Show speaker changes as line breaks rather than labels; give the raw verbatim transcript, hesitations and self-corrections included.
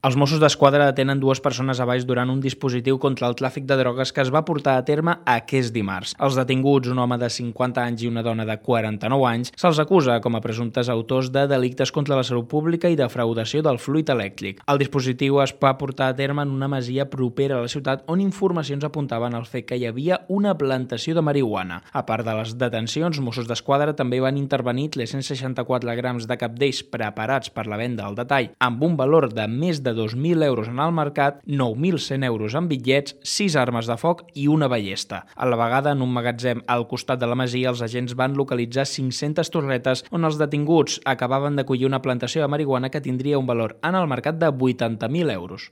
Els Mossos d'Esquadra detenen dues persones a Valls durant un dispositiu contra el tràfic de drogues que es va portar a terme aquest dimarts. Els detinguts, un home de cinquanta anys i una dona de quaranta-nou anys, se'ls acusa com a presumptes autors de delictes contra la salut pública i defraudació del fluid elèctric. El dispositiu es va portar a terme en una masia propera a la ciutat on informacions apuntaven al fet que hi havia una plantació de marihuana. A part de les detencions, Mossos d'Esquadra també van intervenir tres-cents seixanta-quatre grams de cabdells preparats per la venda al detall amb un valor de més de dos mil euros en el mercat, nou mil cent euros en bitllets, sis armes de foc i una ballesta. A la vegada, en un magatzem al costat de la masia, els agents van localitzar cinc-centes torretes on els detinguts acabaven d'acollir una plantació de marihuana que tindria un valor en el mercat de vuitanta mil euros.